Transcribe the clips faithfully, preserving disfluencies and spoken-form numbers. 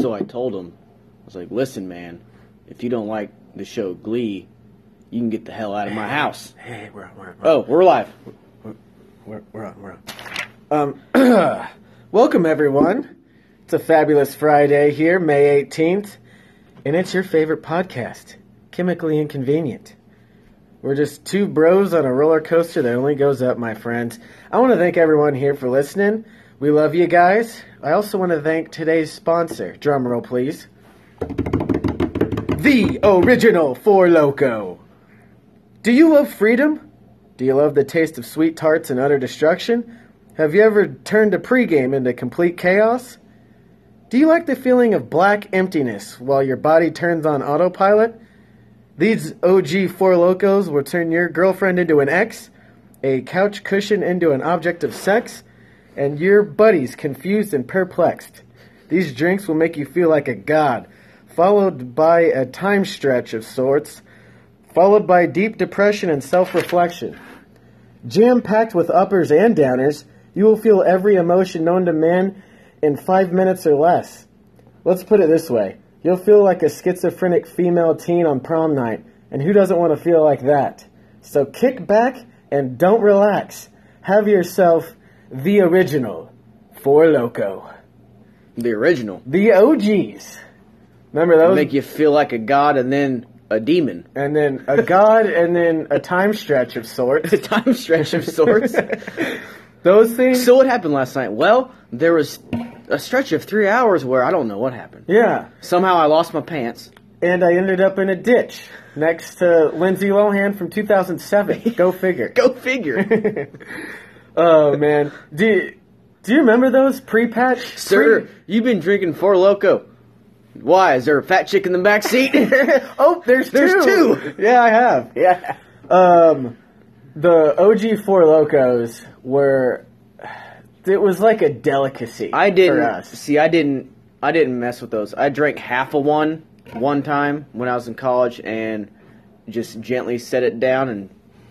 So I told him, I was like, listen, man, if you don't like the show Glee, you can get the hell out of my house. Hey, we're on, we're on. Oh, we're live. We're, we're, we're on, we're on. Um, welcome, everyone. It's a fabulous Friday here, May eighteenth, and it's your favorite podcast, Chemically Inconvenient. We're just two bros on a roller coaster that only goes up, my friends. I want to thank everyone here for listening. We love you guys. I also want to thank today's sponsor. Drum roll, please. The original Four Loko. Do you love freedom? Do you love the taste of sweet tarts and utter destruction? Have you ever turned a pregame into complete chaos? Do you like the feeling of black emptiness while your body turns on autopilot? These O G Four Lokos will turn your girlfriend into an ex, a couch cushion into an object of sex, and your buddies confused and perplexed. These drinks will make you feel like a god, followed by a time stretch of sorts, followed by deep depression and self-reflection. Jam-packed with uppers and downers, you will feel every emotion known to man in five minutes or less. Let's put it this way. You'll feel like a schizophrenic female teen on prom night, and who doesn't want to feel like that? So kick back and don't relax. Have yourself the original Four Loko. The original. The O Gs. Remember those? Make you feel like a god and then a demon. And then a god and then a time stretch of sorts. A time stretch of sorts. Those things. So what happened last night? Well, there was a stretch of three hours where I don't know what happened. Yeah. Somehow I lost my pants. And I ended up in a ditch next to Lindsay Lohan from two thousand seven. Go figure. Go figure. Oh, man. Do you, do you remember those pre-patch? Sir, Pre- you've been drinking Four Loko. Why? Is there a fat chick in the back seat? oh, there's, There's two. two. Yeah, I have. Yeah. Um, the O G Four Lokos were... It was like a delicacy I didn't for us. see. I didn't. I didn't mess with those. I drank half of one one time when I was in college, and just gently set it down and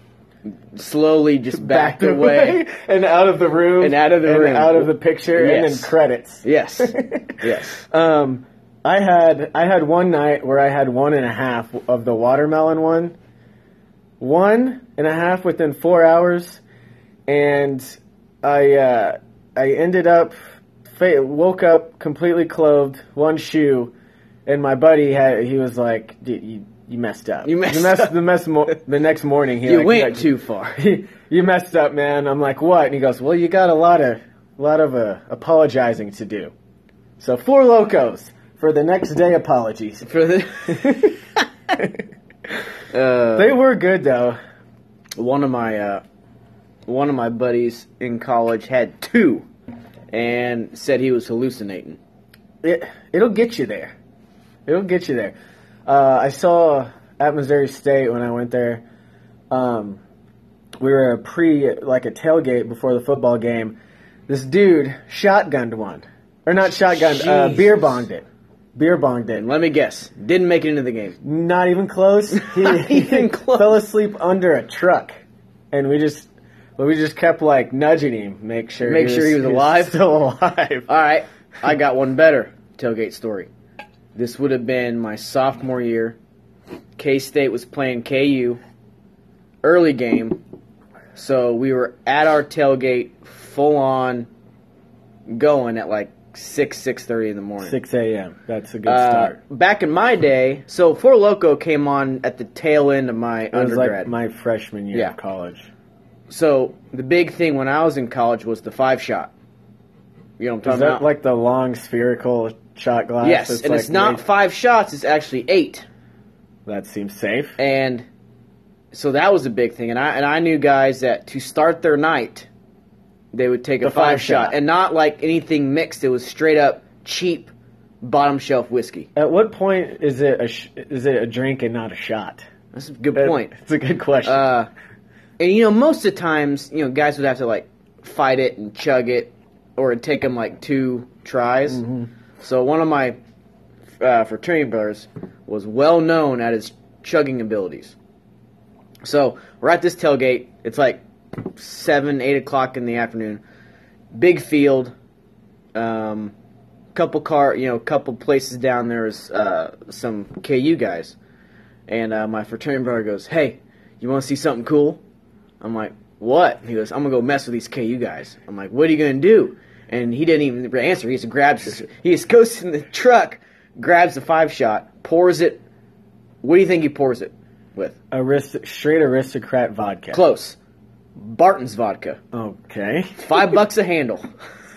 slowly just backed, away. and out of the room And out of the and room. out of the picture and Yes. then credits. Yes. Yes. Um, I had I had one night where I had one and a half of the watermelon one, one and a half within four hours, and I uh, I ended up fa- woke up completely clothed, one shoe, and my buddy had he was like, "Dude, you you messed up. You messed up. The mess mo- the next morning he You like, went he, too far. You messed up, man. I'm like, what? And he goes, well, you got a lot of a lot of uh, apologizing to do. So Four Lokos for the next day apologies. For the uh, They were good though. one of my uh, one of my buddies in college had two, and said he was hallucinating. It it'll get you there. It'll get you there. Uh, I saw at Missouri State when I went there. Um, we were a pre like a tailgate before the football game. This dude shotgunned one, or not shotgunned, uh, Jesus. beer bonged it. Beer bonged it. And let me guess, didn't make it into the game. Not even close. He, Not even close. fell asleep under a truck, and we just, well, we just kept like nudging him, make sure, Make sure he was alive? still alive. All right, I got one better tailgate story. This would have been my sophomore year. K-State was playing K U. Early game. So we were at our tailgate, full on, going at like six, six thirty in the morning. six a.m. That's a good Uh, start. back in my day, so Four Loko came on at the tail end of my It was undergrad. like my freshman year Yeah. of college. So the big thing when I was in college was the five shot. You know what I'm Is talking that about? like the long spherical shot glass? yes, that's and like it's not way- five shots; it's actually eight. That seems safe. And so that was a big thing. And I and I knew guys that to start their night, they would take a The five, five shot. shot. And not like anything mixed. It was straight up cheap bottom shelf whiskey. At what point is it a sh- is it a drink and not a shot? That's a good That- point. It's a good question. Uh, and you know, most of the times, you know, guys would have to like fight it and chug it, or it'd take them like two tries. Mm-hmm. So one of my uh, fraternity brothers was well known at his chugging abilities. So we're at this tailgate. It's like seven, eight o'clock in the afternoon. Big field. Um, couple car, you know, couple places down there's uh, some K U guys, and uh, my fraternity brother goes, "Hey, you want to see something cool?" I'm like, "What?" He goes, "I'm gonna go mess with these K U guys." I'm like, "What are you gonna do?" And he didn't even answer. He just grabs his, he just goes in the truck, grabs the five shot, pours it. What do you think he pours it with? Arist- straight aristocrat vodka. Close. Barton's vodka. Okay. Five bucks a handle.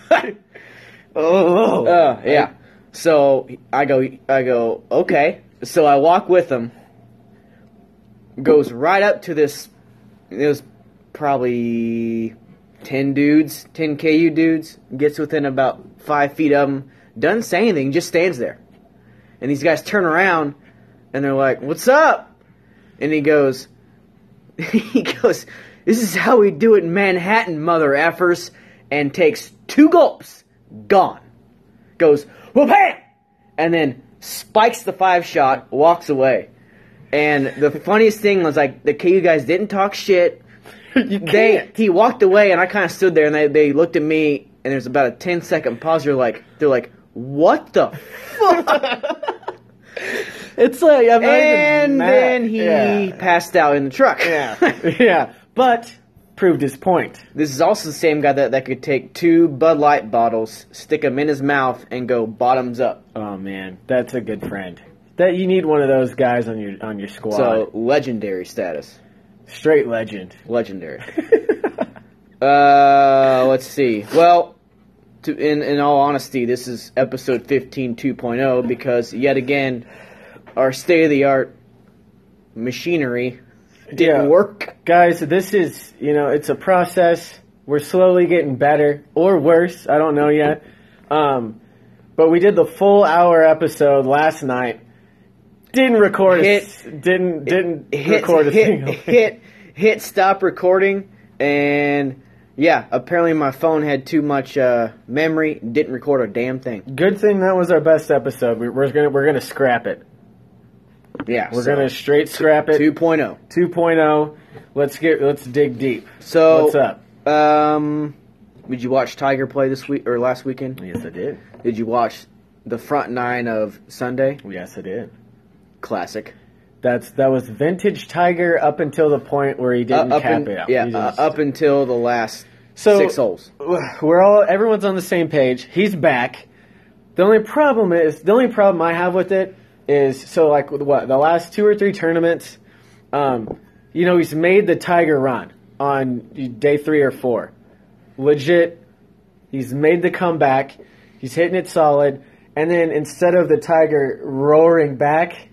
Oh. Uh, yeah. So I go, I go, okay. So I walk with him. Goes right up to this. It was probably ten dudes, ten K U dudes. Gets within about five feet of him. Doesn't say anything. Just stands there. And these guys turn around, and they're like, "What's up?" And he goes, he goes, "This is how we do it in Manhattan, mother effers," and takes two gulps. Gone. Goes, well, bam! And then spikes the five shot, walks away. And the funniest thing was, like, the K U guys didn't talk shit. You They can't. He walked away, and I kind of stood there, and they, they looked at me, and there's about a ten second pause. They're like, they're like, what the fuck? It's like I'm not even And mad. then he Yeah. passed out in the truck. Yeah. Yeah. But proved his point. This is also the same guy that, that could take two Bud Light bottles, stick them in his mouth, and go bottoms up. Oh man, that's a good friend. That you need one of those guys on your on your squad. So, legendary status. Straight legend. Legendary. uh, let's see. Well, to, in, in all honesty, this is episode fifteen two point oh because, yet again, our state-of-the-art machinery didn't Yeah. work. Guys, this is, you know, it's a process. We're slowly getting better or worse. I don't know yet. Um, but we did the full hour episode last night. Didn't record Hit- a, s- didn't didn't hit, record a hit, single hit, hit stop recording, and yeah, apparently my phone had too much uh, memory, didn't record a damn thing. Good thing that was our best episode. We, we're gonna we're gonna scrap it. Yeah, We're so, gonna straight scrap it. two point oh. two point oh. Let's get let's dig deep. So What's up? Um, did you watch Tiger play this week or last weekend? Yes, I did. Did you watch the front nine of Sunday? Yes, I did. Classic. That's that was vintage Tiger up until the point where he didn't Uh, up cap in- it out. Yeah, He uh, just- up until the last So- six holes. We're all everyone's on the same page. He's back. The only problem is the only problem I have with it is so like what the last two or three tournaments, um, you know, he's made the Tiger run on day three or four. Legit, he's made the comeback. He's hitting it solid, and then instead of the Tiger roaring back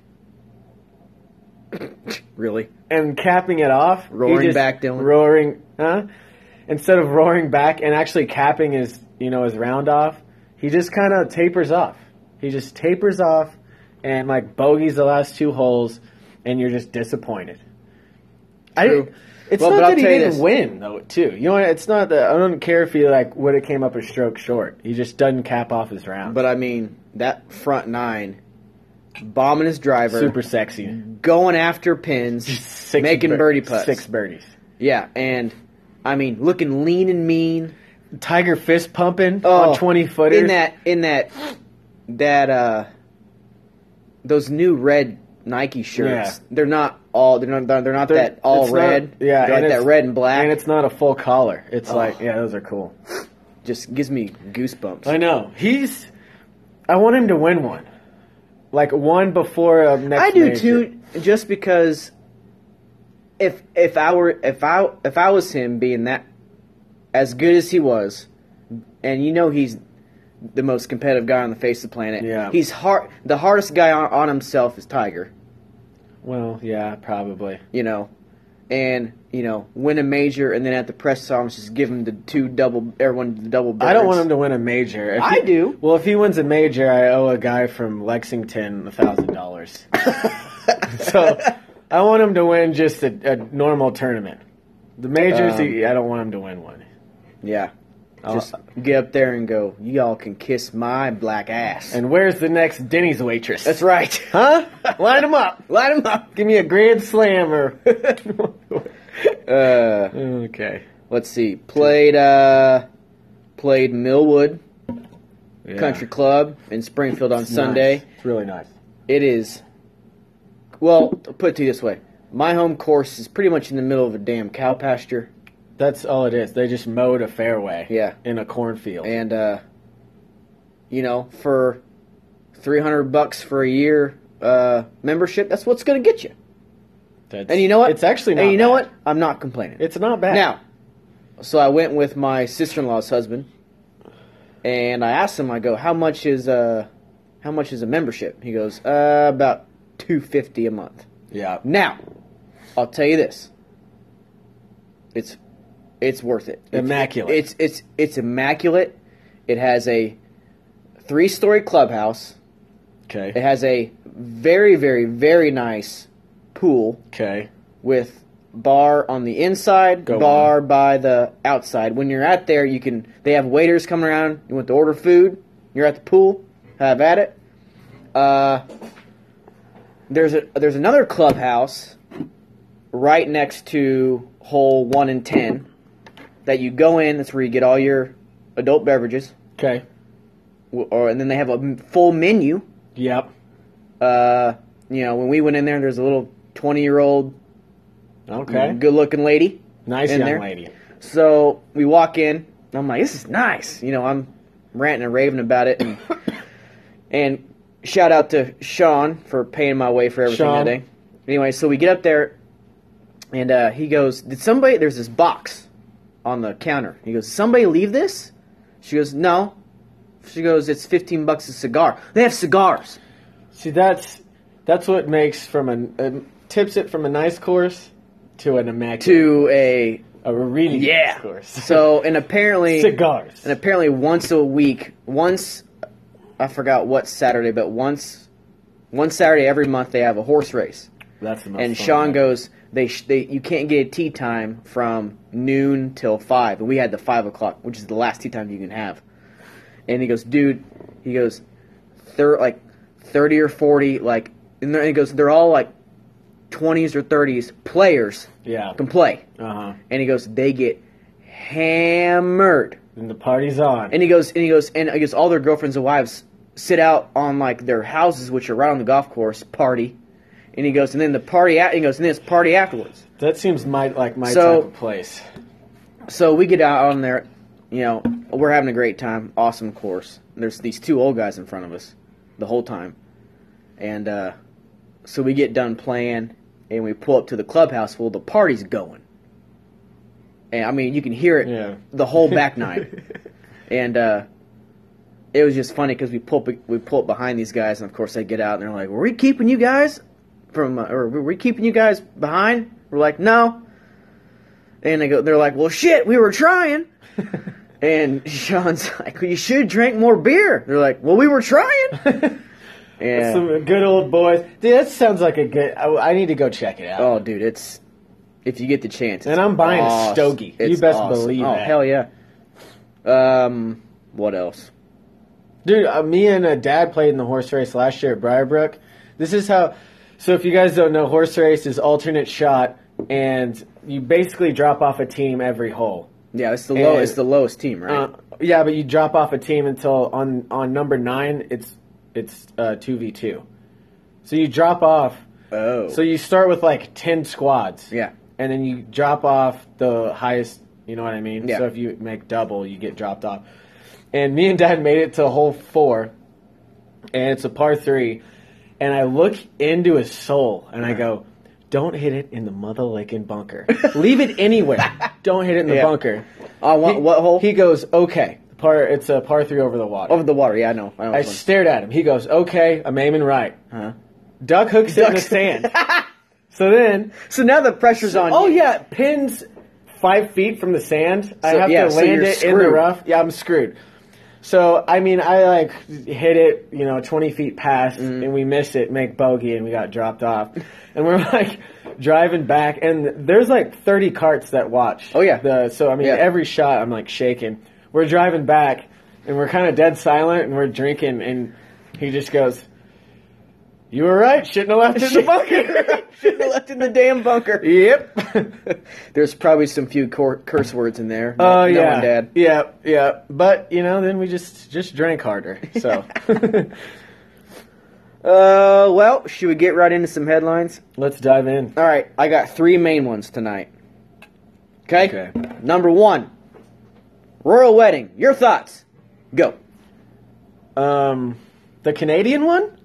Really? and capping it off, he Roaring just- back, Dylan? roaring, huh? Instead of roaring back and actually capping his, you know, his round off, he just kind of tapers off. He just tapers off and like bogeys the last two holes, and you're just disappointed. I True. didn't. It's Well, not but I'll that he tell you didn't this. win though, too. You know, what? It's not that I don't care if he like would have came up a stroke short. He just doesn't cap off his round. But I mean, that front nine, bombing his driver, super sexy, going after pins, six making bir- birdie putts. six birdies. Yeah, and I mean, looking lean and mean. Tiger fist pumping Oh, on twenty footers. in that in that that uh those new red Nike shirts. Yeah. They're not all they're not they're not They're- that all it's not- red. yeah, They're like and that it's- red and black. and it's not a full collar. It's Oh. like, yeah, those are cool. Just gives me goosebumps. I know. He's. I want him to win one, like one before uh, next. I do major. too, just because if if I were if I if I was him being that as good as he was, and you know he's the most competitive guy on the face of the planet. Yeah. He's hard. The hardest guy on, on himself is Tiger. Well, yeah, probably. You know, and you know win a major, and then at the press conference just give him the two double everyone the double. Birds. I don't want him to win a major. If I he- do. Well, if he wins a major, I owe a guy from Lexington a thousand dollars. So I want him to win just a, a normal tournament. The majors, Um, he, I don't want him to win one. Yeah. I'll- Just get up there and go, y'all can kiss my black ass. And where's the next Denny's waitress? That's right. Huh? Line him up. Light him up. Give me a grand slam or. Uh, Okay. let's see. Played uh, played Millwood Yeah. Country Club in Springfield on It's Sunday. nice. It's really nice. It is. Well, I'll put it to you this way: my home course is pretty much in the middle of a damn cow pasture. That's all it is. They just mowed a fairway. Yeah. In a cornfield. And, uh, you know, for three hundred bucks for a year uh, membership, that's what's going to get you. That's, And you know what? It's actually not And you know bad. what? I'm not complaining. It's not bad. Now, so I went with my sister-in-law's husband, and I asked him, I go, how much is uh, how much is a membership? He goes, uh, about two hundred fifty dollars a month. Yeah. Now, I'll tell you this. It's it's worth it. It's, Immaculate. It's it's it's immaculate. It has a three-story clubhouse. Okay. It has a very, very, very nice pool Okay. with bar on the inside, Go bar by the outside. When you're out there, you can. They have waiters coming around. You want to order food? You're at the pool. Have at it. Uh, there's a there's another clubhouse right next to hole one and ten that you go in. That's where you get all your adult beverages. Okay. Or and then they have a m- full menu. Yep. Uh, you know, when we went in there, there's a little twenty-year-old, Okay. good-looking lady. Nice in young there. lady. So we walk in. And I'm like, this is nice. You know, I'm ranting and raving about it. And, and shout out to Sean for paying my way for everything Sean. that day. Anyway, so we get up there, and uh, he goes, did somebody, there's this box on the counter. He goes, somebody leave this? She goes, no. She goes, it's fifteen bucks a cigar. They have cigars. See, that's that's what makes from a, a tips it from a nice course to an immaculate To a a really yeah. nice course. So and apparently cigars. and apparently once a week, once I forgot what Saturday, but once one Saturday every month they have a horse race. That's the most And fun Sean one. goes, they sh- they you can't get a tee time from noon till five, and we had the five o'clock, which is the last tee time you can have. And he goes, dude, he goes, they're like thirty or forty, like, and he goes, they're all like twenties or thirties players Yeah. can play. Uh huh. And he goes, they get hammered. And the party's on. And he goes, and he goes, and I guess all their girlfriends and wives sit out on like their houses, which are right on the golf course, party. And he goes, and then the party, a- he goes, and then it's party afterwards. that seems my like my So- type of place. So we get out on there, you know, we're having a great time, awesome course. There's these two old guys in front of us the whole time. And uh, so we get done playing, and we pull up to the clubhouse. Well, the party's going. And, I mean, you can hear it Yeah. the whole back nine. And uh, it was just funny because we pull, up- we pull up behind these guys, and, of course, they get out, and they're like, were we keeping you guys from, uh, or were we keeping you guys behind? We're like, no. And they go, they're like, well, shit, we were trying. And Sean's like, well, you should drink more beer. They're like, well, we were trying. Yeah. Some good old boys. Dude, that sounds like a good. I, I need to go check it out. Oh, dude, it's if you get the chance. And it's I'm buying a awesome. stogie. You It's best awesome. believe Oh, that. hell yeah. Um, what else? Dude, uh, me and uh, Dad played in the horse race last year at Briarbrook. This is how. So if you guys don't know, horse race is alternate shot, and you basically drop off a team every hole. Yeah, it's the low. And- It's the lowest team, right? Uh, yeah, but you drop off a team until on on number nine, it's it's uh, two v two. So you drop off. oh, So you start with like ten squads. yeah, And then you drop off the highest, you know what I mean? Yeah. So if you make double, you get dropped off. And me and Dad made it to hole four, and it's a par three. And I look into his soul, and I go, don't hit it in the mother-licking bunker. Leave it anywhere. Don't hit it in the Yeah. bunker. on what, He- what hole? He goes, okay. Par, it's a par three over the water. Over the water. Yeah, I know. I know. I which one. stared at him. He goes, okay, I'm aiming right. Uh-huh. Duck hooks it in the Ducks- sand. So then, So now the pressure's on. oh you. yeah, pins five feet from the sand. I So- have yeah, to so land you're it in the screwed. rough. Yeah, I'm screwed. So I mean, I like hit it, you know, twenty feet past, Mm-hmm. and we miss it, make bogey, and we got dropped off. And we're like driving back, and there's like thirty carts that watch. Oh, yeah. The so I mean, Yeah. every shot I'm like shaking. We're driving back, and we're kind of dead silent, and we're drinking, and he just goes, You were right. Shouldn't have left it in the bunker. Shouldn't have left it in the damn bunker. Yep. There's probably some few cor- curse words in there. Oh, uh, no, yeah. and Dad. Yeah, yeah. But, you know, then we just, just drank harder. So. uh, well, should we get right into some headlines? Let's dive in. All right. I got three main ones tonight. Okay? Okay. Number one. Royal wedding. Your thoughts. Go. Um, the Canadian one?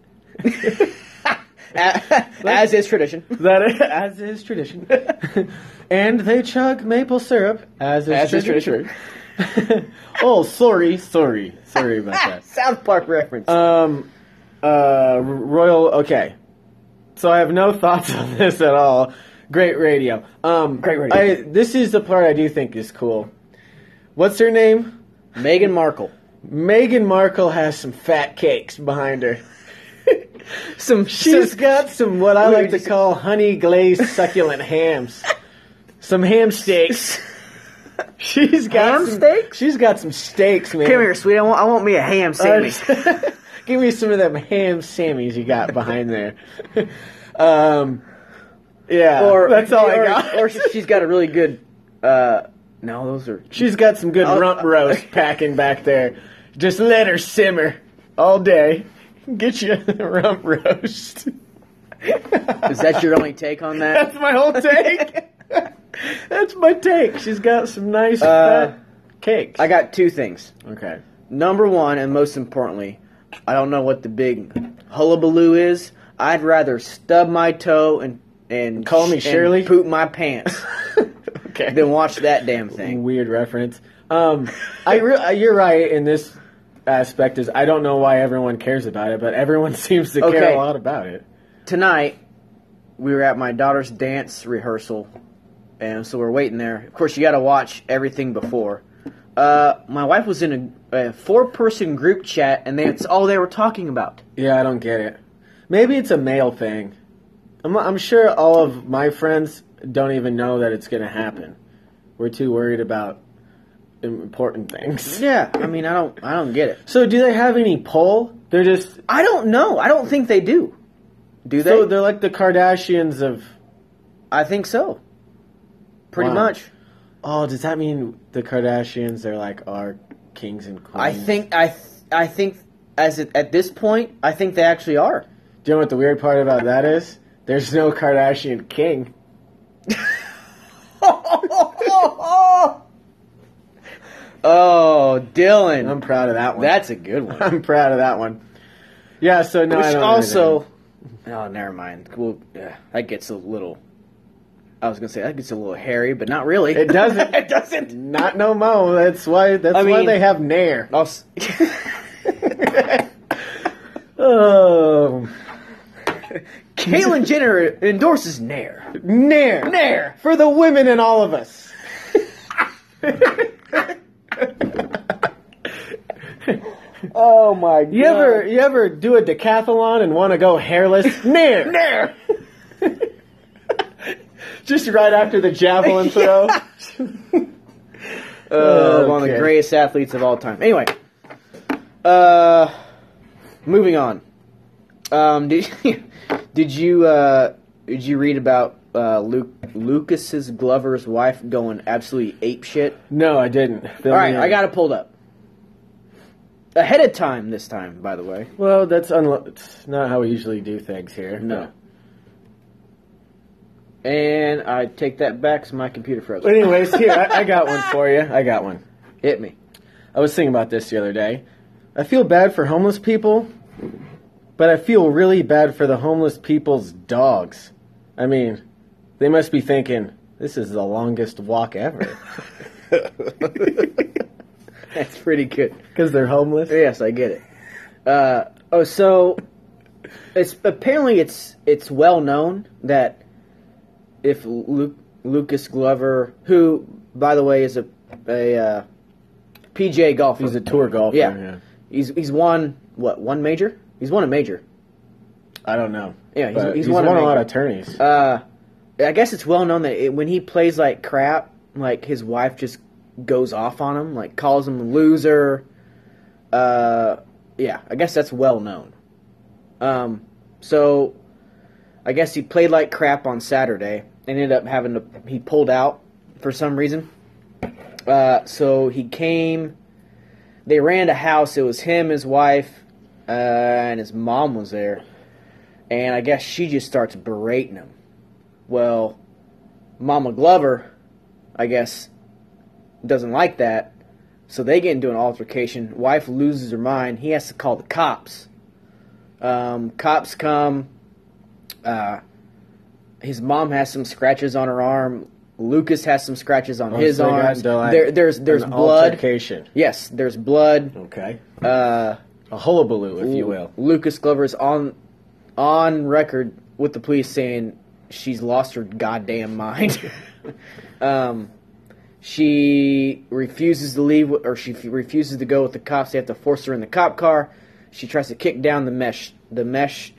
As is tradition. That is, as is tradition. And they chug maple syrup, as is As is tradition. Oh, sorry, sorry, sorry about that. South Park reference. Um, uh, Royal. Okay, so I have no thoughts on this at all. Great radio. Um, Great radio. I, this is the part I do think is cool. What's her name? Meghan Markle. Meghan Markle has some fat cakes behind her. Some She's some, got some what I Wait, like to just- call honey glazed succulent hams. Some ham steaks. She's got Ham some, steaks? She's got some steaks, man. Come here, sweet. I want, I want me a ham Sammy. Uh, give me some of them ham sammies you got behind there. um, yeah, or that's all or, I got. Or she's got a really good. Uh, no, those are. She's got some good I'll- rump roast packing back there. Just let her simmer all day. Get you a rump roast. Is that your only take on that? That's my whole take. That's my take. She's got some nice Uh, fat cakes. I got two things. okay. Number one, and most importantly, I don't know what the big hullabaloo is. I'd rather stub my toe and and Call me and Shirley? poop my pants Okay. than watch that damn thing. Weird reference. Um, I re- you're right in this aspect. Is I don't know why everyone cares about it, but everyone seems to care Okay. a lot about it. Tonight, we were at my daughter's dance rehearsal, and so we're waiting there. Of course, you got to watch everything before. Uh, my wife was in a, a four-person group chat, and that's all they were talking about. Yeah, I don't get it. Maybe it's a male thing. I'm, I'm sure all of my friends don't even know that it's going to happen. We're too worried about important things. Yeah, I mean, I don't, I don't get it. So, do they have any pull? They're just I don't know. I don't think they do. Do they? so they're like the Kardashians of. I think so. Pretty Wow. much. Oh, does that mean the Kardashians are like our kings and queens? I think I, th- I think as it, at this point, I think they actually are. Do you know what the weird part about that is? There's no Kardashian king. Oh, Dylan. I'm proud of that one. That's a good one. I'm proud of that one. Yeah, so no, Which I don't also, oh, never mind. Well, yeah, that gets a little. I was gonna say that gets a little hairy, but not really. It doesn't. It doesn't. Not no mo. That's why. That's I why mean- they have Nair. I'll s- Oh, Caitlyn Jenner endorses Nair. Nair. Nair. For the women in all of us. Oh my god. You ever you ever do a decathlon and want to go hairless? Nair. Nair? Just right after the javelin throw. Uh, one of the Okay. greatest athletes of all time. Anyway, uh, moving on. Um, did did you uh, did you read about uh, Luke Lucas's Glover's wife going absolutely ape shit? No, I didn't. Fill All me right, in. I got it pulled up ahead of time this time. By the way, Well, that's unlo- it's not how we usually do things here. no. And I take that back, so my computer froze. But anyways, here I, I got one for you. I got one. Hit me. I was thinking about this the other day. I feel bad for homeless people, but I feel really bad for the homeless people's dogs. I mean, they must be thinking, this is the longest walk ever. That's pretty good. Because they're homeless? Yes, I get it. Uh, oh, so it's apparently it's it's well known that if Luke, Lucas Glover, who by the way is a a uh, P G A golfer, He's a tour golfer. yeah, yeah. he's he's won what one major? He's won a major. I don't know. Yeah, he's- But he's he's won won, a a lot major. of tourneys. Uh, I guess it's well known that it, when he plays like crap, like his wife just goes off on him, like calls him a loser. Uh, yeah, I guess that's well known. Um, So, I guess he played like crap on Saturday. Ended up having to. He pulled out for some reason. Uh, so he came. They ran a house. It was him, his wife, uh, and his mom was there. And I guess she just starts berating him. Well, Mama Glover, I guess, doesn't like that. So they get into an altercation. Wife loses her mind. He has to call the cops. Um, cops come. Uh, his mom has some scratches on her arm. Lucas has some scratches on Oh, his so they got arms. into, like, There, there's there's an blood. altercation. Yes, there's blood. Okay. Uh, A hullabaloo, if you will. Lucas Glover's on on record with the police saying she's lost her goddamn mind. um, she refuses to leave, or she f- refuses to go with the cops. They have to force her in the cop car. She tries to kick down the mesh, the mesh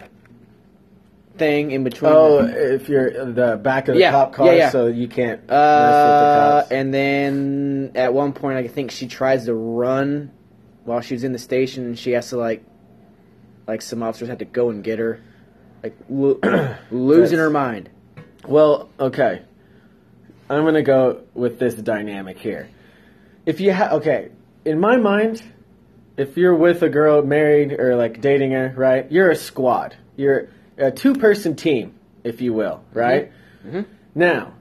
thing in between. Oh, the, if you're in the back of the Yeah, cop car, yeah, yeah. so you can't mess uh, with the cops. and then at one point, I think she tries to run while she's in the station, and she has to like, like some officers had to go and get her, like lo- losing her mind. Well, okay. I'm going to go with this dynamic here. If you ha- okay, in my mind, if you're with a girl, married, or like dating her, right, you're a squad. You're a two-person team, if you will, right? Mm-hmm. Now,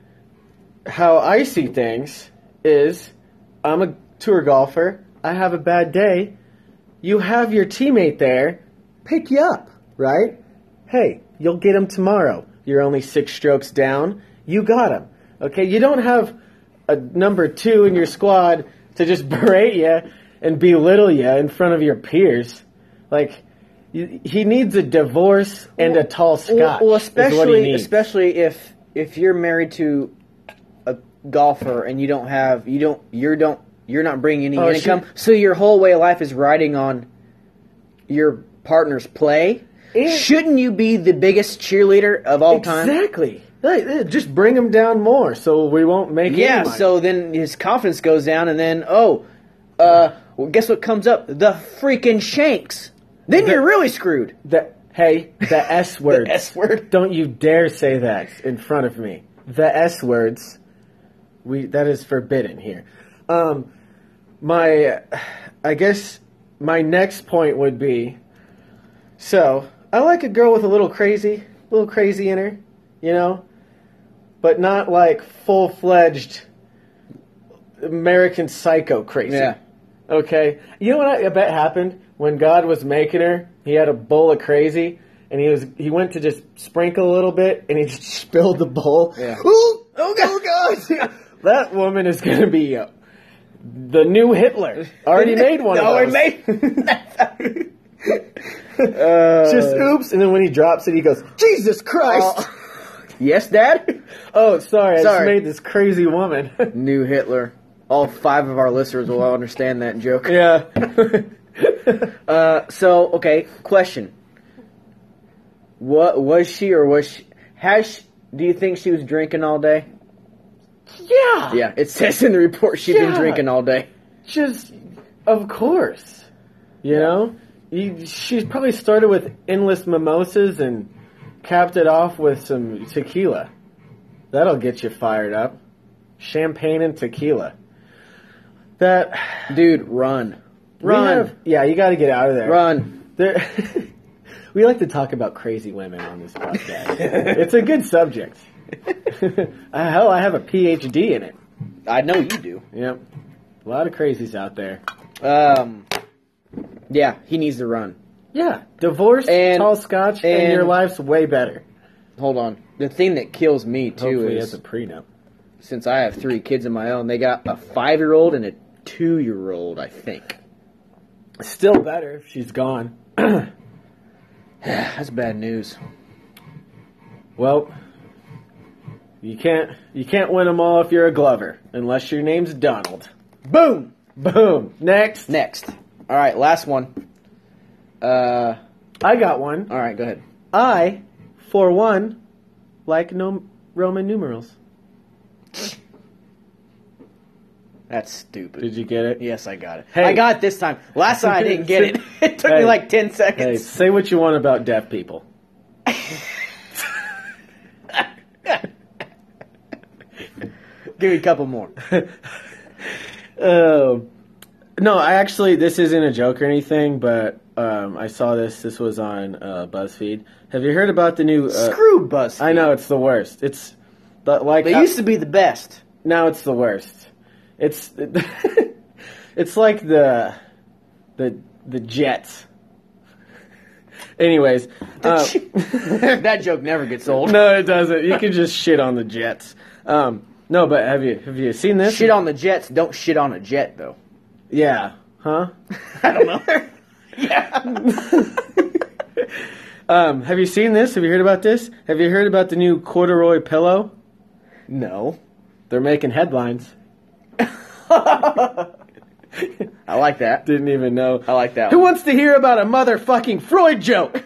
how I see things is I'm a tour golfer. I have a bad day. You have your teammate there pick you up, right? Hey, you'll get him tomorrow. You're only six strokes down. You got him. Okay, you don't have a number two in your squad to just berate you and belittle you in front of your peers. Like, you, he needs a divorce and a tall scotch. Well, well, is what he especially needs. especially if if you're married to a golfer and you don't have you don't you don't you're not bringing any Oh, income, she- so your whole way of life is riding on your partner's play. And- Shouldn't you be the biggest cheerleader of all time? Exactly. Like, eh, just bring him down more so we won't make any Yeah, money. so then his confidence goes down, and then, oh, uh, well, guess what comes up? The freaking shanks. Then The- you're really screwed. The, hey, the S words. S word. Don't you dare say that in front of me. The S words. We that is forbidden here. Um, my, I guess my next point would be. So I like a girl with a little crazy, little crazy in her, you know, but not like full fledged American Psycho crazy. Yeah. Okay. You know what I, I bet happened when God was making her? He had a bowl of crazy, and he was he went to just sprinkle a little bit, and he just spilled the bowl. Yeah. Ooh, oh God! Oh God! That woman is going to be uh, the new Hitler. Already made one No, of those. made. Just oops, and then when he drops it, he goes, Jesus Christ! Yes, Dad? Oh, sorry, I just Sorry. made this crazy woman. New Hitler. All five of our listeners will understand that joke. Yeah. Uh, so, okay, question. What was she or was she... Has she, do you think she was drinking all day? Yeah. Yeah, it says in the report she'd been Yeah. drinking all day. Just, of course. You know? You, she probably started with endless mimosas and capped it off with some tequila. That'll get you fired up. Champagne and tequila. That... Dude, run. we Run. have- yeah, you got to get out of there. Run. There, we like to talk about crazy women on this podcast. It's a good subject. Uh, hell, I have a P H D in it. I know you do. Yep. A lot of crazies out there. Um, yeah, he needs to run. Yeah. Divorce, And- tall scotch, and, and- your life's way better. Hold on. The thing that kills me, too, Hopefully is... as a prenup. since I have three kids of my own, they got a five-year-old and a two-year-old, I think. Still better if she's gone. That's bad news. Well, you can't you can't win them all if you're a Glover, unless your name's Donald. Boom! Boom. Next. Next. All right, last one. Uh, I got one. all right, go ahead. I, for one, like no Roman numerals. That's stupid. Did you get it? Yes, I got it. Hey. I got it this time. Last time I didn't get it. It took Hey. me like ten Hey, seconds. say what you want about deaf people. Give me a couple more. Um, no, I actually, this isn't a joke or anything, but um, I saw this. This was on uh, BuzzFeed. Have you heard about the new? Uh, Screw BuzzFeed. I know it's the worst. It's the, like They uh, used to be the best. now it's the worst. It's it's like the the the Jets. Anyways, uh, That joke never gets old. no, it doesn't. You can just shit on the Jets. Um, no, but have you have you seen this? Shit on the Jets. Don't shit on a jet, though. Yeah. Huh? I don't know. Yeah. Um, have you seen this? Have you heard about this? Have you heard about the new corduroy pillow? No. They're making headlines. I like that. Didn't even know. I like that Who one. wants to hear about a motherfucking Freud joke?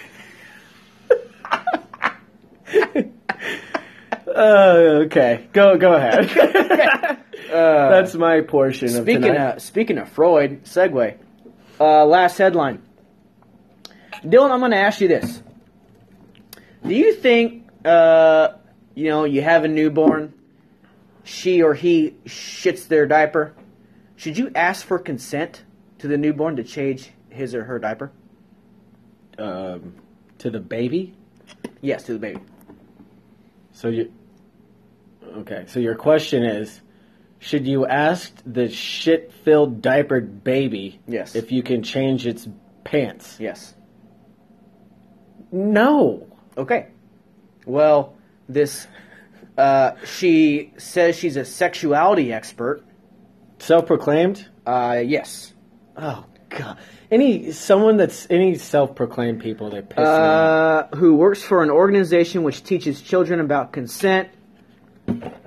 uh, okay, go go ahead. Uh, That's my portion of Speaking tonight. of speaking of Freud, segue. Uh, last headline. Dylan, I'm going to ask you this: do you think, uh, you know, you have a newborn, she or he shits their diaper? Should you ask for consent to the newborn to change his or her diaper? um, to the baby. Yes, to the baby. So you. Okay, so your question is, should you ask the shit-filled diapered baby Yes. if you can change its pants? Yes. No. Okay. Well, this, uh, she says she's a sexuality expert. Self-proclaimed? Uh, yes. Oh god. Any someone that's any self-proclaimed people that piss me off. Uh, who works for an organization which teaches children about consent. Uh,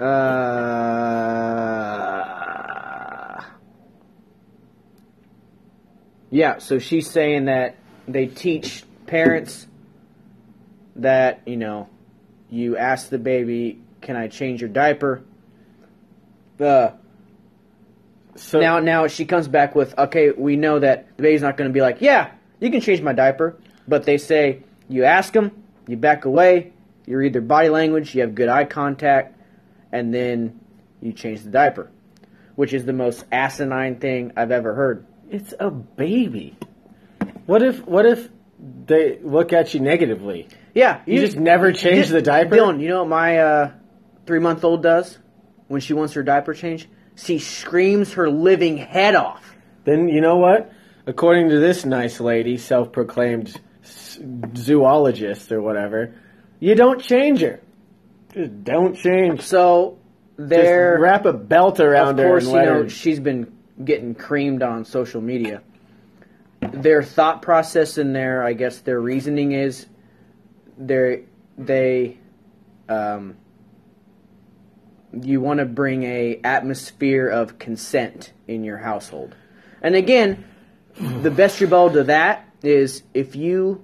yeah, so she's saying that they teach parents that, you know, you ask the baby, can I change your diaper? Uh, So now, now she comes back with, okay, we know that the baby's not going to be like, yeah, you can change my diaper. But they say, you ask them, you back away, you read their body language, you have good eye contact, and then you change the diaper. Which is the most asinine thing I've ever heard. it's a baby. What if what if they look at you negatively? Yeah. You just never change Di- the diaper? Dylan, you know what my uh, three-month-old does when she wants her diaper changed? She screams her living head off. Then you know what? According to this nice lady, self-proclaimed s- zoologist or whatever, you don't change her. Just don't change. So Just they're... wrap a belt around Of her course, and you let know, her. she's been getting creamed on social media. Their thought process and their, I guess, their reasoning is they they um, you want to bring a atmosphere of consent in your household. And again, the best rebuttal to that is if you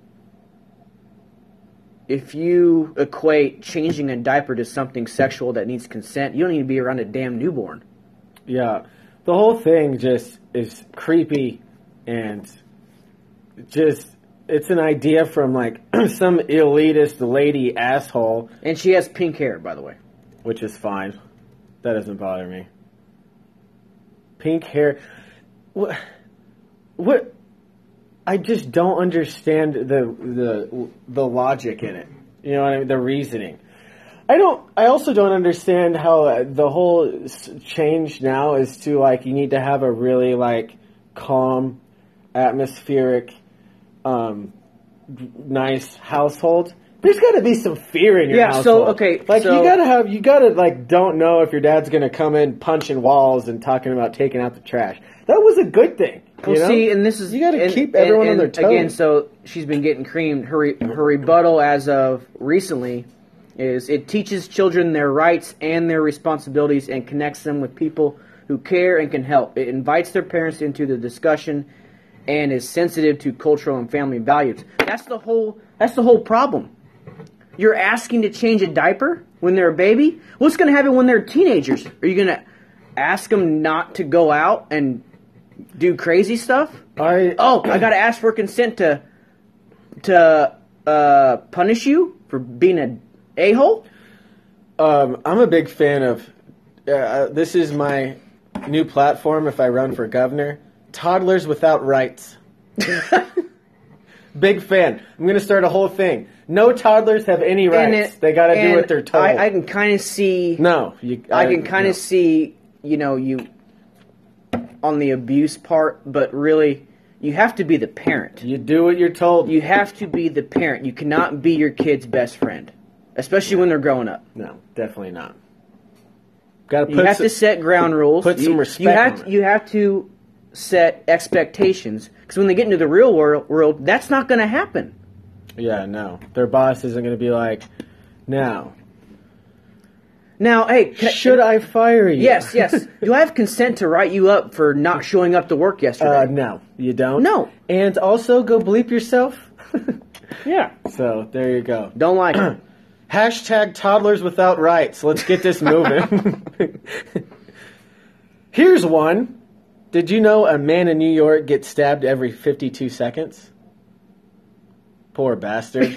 if you equate changing a diaper to something sexual that needs consent, you don't need to be around a damn newborn. Yeah, the whole thing just is creepy and just it's an idea from like some elitist lady asshole, And she has pink hair, by the way. which is fine. That doesn't bother me. Pink hair. What? What? I just don't understand the the the logic in it. You know what I mean? The reasoning. I don't. I also don't understand how uh, the whole s- change now is to like you need to have a really like calm, atmospheric, um, nice household. There's got to be some fear in your Yeah, so, household. okay, like so- you gotta have, you gotta like don't know if your dad's gonna come in punching walls and talking about taking out the trash. That was a good thing. You Well, know? see, and this is you got to and- keep and- everyone on and their toes. Again, so she's been getting creamed. Her re- her rebuttal as of recently is it teaches children their rights and their responsibilities and connects them with people who care and can help. It invites their parents into the discussion and is sensitive to cultural and family values. That's the whole. That's the whole problem. You're asking to change a diaper when they're a baby? What's going to happen when they're teenagers? Are you going to ask them not to go out and do crazy stuff? I Oh, I got to ask for consent to to uh, punish you for being a a-hole? um, I'm a big fan of uh, this is my new platform if I run for governor. Toddlers without rights. Big fan. I'm going to start a whole thing. No toddlers have any rights. it- they got to do and what they're told. I, I can kind of see. no. You, I can kind no. of see, you know, you on the abuse part, but really, you have to be the parent. You do what you're told. You have to be the parent. You cannot be your kid's best friend, especially when they're growing up. No, definitely not. Got to You put have some, to set ground rules. put you, some respect You have on to, it. you have to set expectations because when they get into the real world, world that's not going to happen. Yeah, no. Their boss isn't going to be like, now, Now, hey, can I- should I fire you? Yes, yes. Do I have consent to write you up for not showing up to work yesterday? Uh, no, you don't. No. And also, go bleep yourself. Yeah. So, there you go. Don't like it. Hashtag toddlers without rights. Let's get this moving. Here's one. Did you know a man in New York gets stabbed every fifty-two seconds? Poor bastard.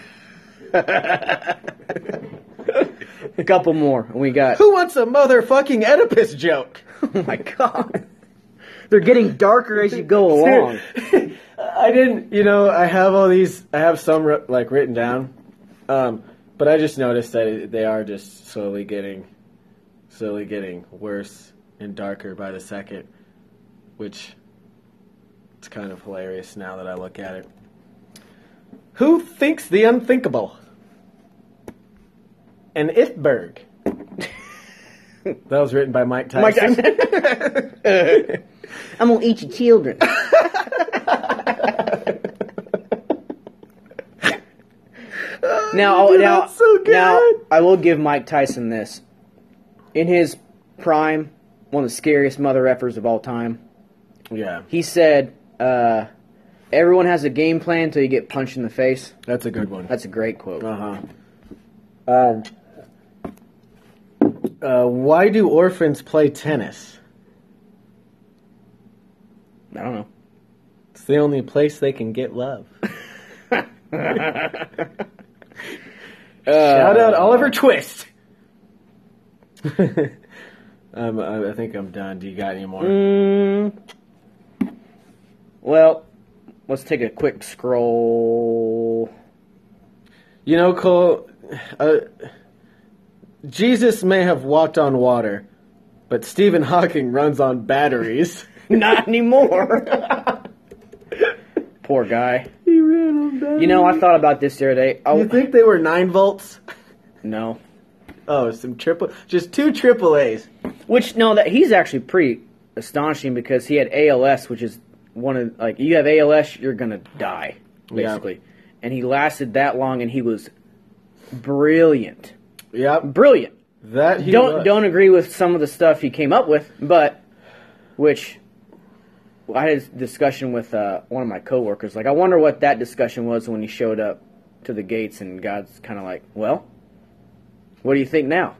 A couple more. and We got. Who wants a motherfucking Oedipus joke? Oh my god. They're getting darker as you go along. I didn't, you know, I have all these, I have some ri- like written down, um, but I just noticed that it, they are just slowly getting, slowly getting worse and darker by the second, which it's kind of hilarious now that I look at it. Who thinks the unthinkable? An Ifberg. That was written by Mike Tyson. Mike Tyson. I'm gonna eat your children. now, dude, now, that's so good. now, I will give Mike Tyson this. In his prime, one of the scariest mother effers of all time, Yeah, he said, uh, "Everyone has a game plan until you get punched in the face." that's a good one. That's a great quote. Uh huh. Um. Uh, why do orphans play tennis? I don't know. It's the only place they can get love. Shout out Oliver Twist. um, I, I think I'm done. Do you got any more? Mm, well, let's take a quick scroll. You know, Cole, uh, Jesus may have walked on water, but Stephen Hawking runs on batteries. Not anymore. Poor guy. He ran on batteries. You know, I thought about this the other day. Oh, You think they were nine volts? no. Oh, some triple, just two triple A's. Which no, that he's actually pretty astonishing because he had A L S, which is one of like you have A L S, you're gonna die basically, Yeah. and he lasted that long, and he was brilliant, Yep, brilliant. that he don't was. don't agree with some of the stuff he came up with, but which I had a discussion with uh, one of my coworkers. Like, I wonder what that discussion was when he showed up to the gates, and God's kind of like, well, what do you think now?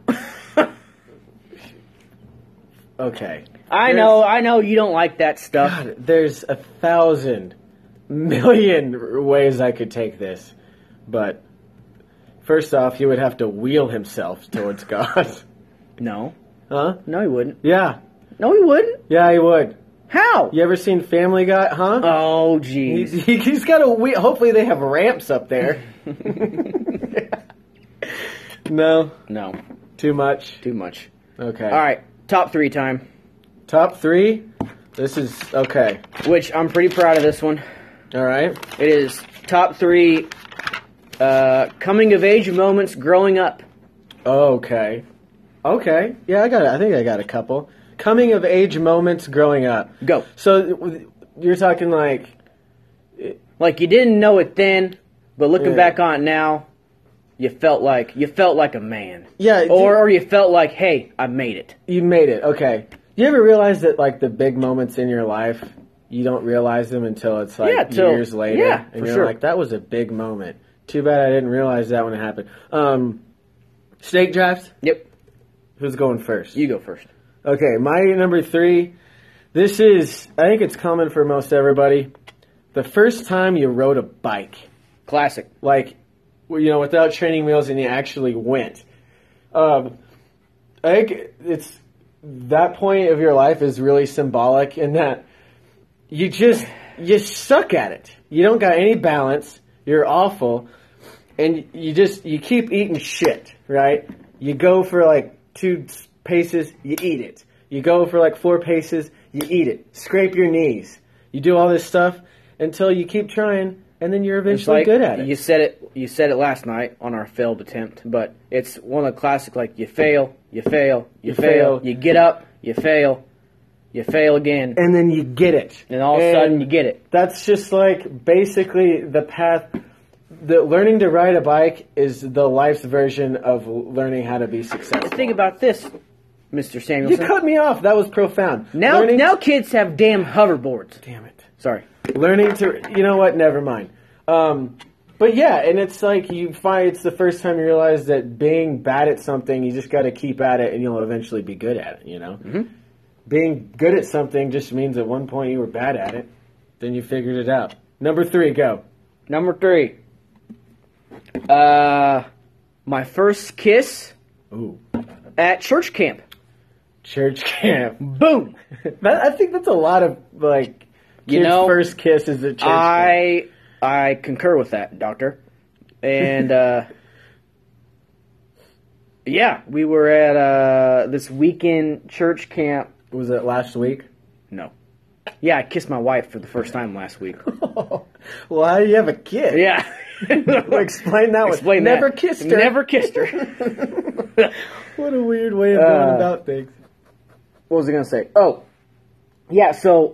Okay. I There's- know, I know you don't like that stuff. God, there's a thousand million ways I could take this, but first off, he would have to wheel himself towards God. No, Huh? no, he wouldn't. Yeah. No, he wouldn't. Yeah, he would. How? You ever seen Family Guy? Huh? Oh, He, jeez. he, he's got a wheel. Hopefully, they have ramps up there. No, No, too much. too much. Okay. All right, top three time, Top three. This is okay. which I'm pretty proud of this one. All right. It is top three uh, coming of age moments growing up. Okay. Okay. Yeah, I got. I think I got a couple coming of age moments growing up. Go. So you're talking like, Like you didn't know it then, but looking Yeah. back on it now, you felt like you felt like a man. Yeah, Or do- or you felt like, hey, I made it. you made it. Okay. You ever realize that like the big moments in your life, you don't realize them until it's like Yeah, till- years later, yeah, and for you're sure. like, that was a big moment. Too bad I didn't realize that when it happened. Um, snake draft. Yep. Who's going first? You go first. Okay, my number three. This is, I think it's common for most everybody. The first time you rode a bike, Classic. like, well, you know, without training wheels, and you actually went. Um, I think it's that point of your life is really symbolic in that you just you suck at it. You don't got any balance. You're awful, and you just you keep eating shit, right? You go for like two paces, you eat it. You go for like four paces, you eat it. Scrape your knees. You do all this stuff until you keep trying, and then you're eventually like, good at it. You said it. You said it last night on our failed attempt, but it's one of the classic. Like you fail, you fail, you, You fail, fail. you get up, you fail, you fail again, And then you get it. and all of a sudden you get it. That's just like basically the path. The learning to ride a bike is the life's version of learning how to be successful. Think about this, Mister You Samuelson. cut me off. That was profound. now, learning, now kids have damn hoverboards. damn it. Sorry. Learning to, you know what? Never mind. Um, but yeah, and it's like you find it's the first time you realize that being bad at something, you just got to keep at it, and you'll eventually be good at it. You know, Mm-hmm. being good at something just means at one point you were bad at it, then you figured it out. Number three, go. Number three. Uh, my first kiss Ooh, at church camp. church camp. Boom. That, I think that's a lot of like You kids' know, first kiss is at church camp. I I concur with that, Doctor. And uh, yeah, we were at uh, this weekend church camp. Was it last week? No. Yeah, I kissed my wife for the first time last week. Well, how do you have a kid? Yeah. Explain that one. Explain Never that. kissed her. Never kissed her. What a weird way of going Uh, about things. What was I going to say? Oh, yeah, so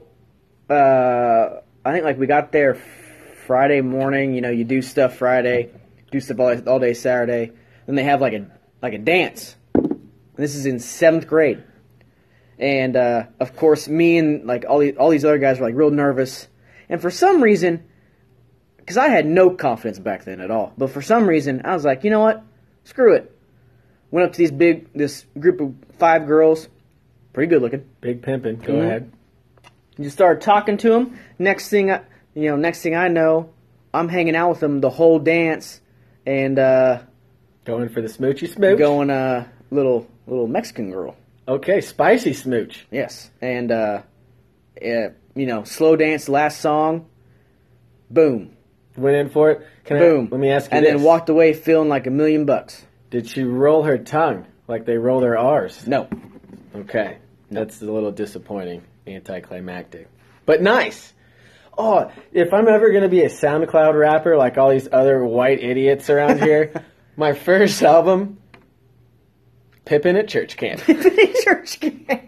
uh, I think like we got there Friday morning. You know, you do stuff Friday, do stuff all, all day Saturday. Then they have like a like a dance. This is in seventh grade. And, uh, of course, me and like all these, all these other guys were like real nervous. And for some reason, because I had no confidence back then at all, but for some reason, I was like, you know what? Screw it. Went up to these big, this group of five girls, pretty good looking. Big pimping. Go Mhm. ahead. You started talking to them. Next thing, I, you know, next thing I know, I'm hanging out with them the whole dance, and uh, Going for the smoochy smooch. going uh, little little Mexican girl. Okay, spicy smooch. Yes, and uh, uh, you know, slow dance, last song, boom, Went in for it. Can boom. I, let me ask you and this. then walked away feeling like a million bucks. Did she roll her tongue like they roll their R's? No, Okay. That's a little disappointing. Anticlimactic. But nice. Oh, if I'm ever going to be a SoundCloud rapper like all these other white idiots around here, my first album, Pippin' at Church Camp. church.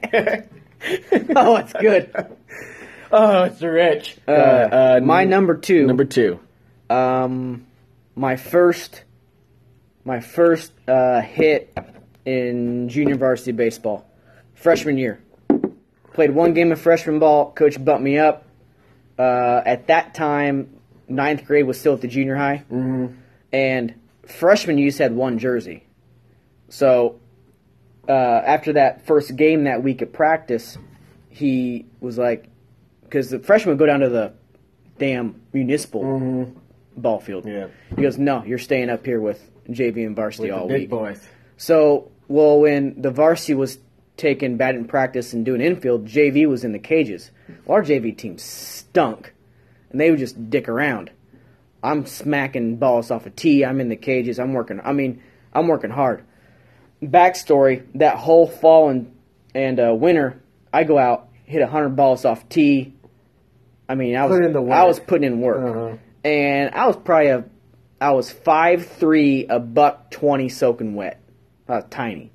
Oh, it's good. Oh, it's rich. Uh, uh, my number two. Number two. Um, my first, my first uh, hit in junior varsity baseball, freshman year. Played one game of freshman ball. Coach bumped me up. Uh, at that time, ninth grade was still at the junior high, Mm-hmm. and freshman you just had one jersey. So uh, after that first game that week at practice, he was like, because the freshmen would go down to the damn municipal Mm-hmm. ball field. Yeah. He goes, no, you're staying up here with J V and varsity With the all big week. boys. So, well, when the varsity was taking batting practice and doing infield, J V was in the cages. Well, our J V team stunk, and they would just dick around. I'm smacking balls off a tee. I'm in the cages. I'm working. I mean, I'm working hard. Backstory: that whole fall and and uh, winter, I go out, hit a hundred balls off tee. I mean, I was Put in the work. I was putting in work, Uh-huh. and I was probably a I was five three, a buck twenty, soaking wet. I was tiny.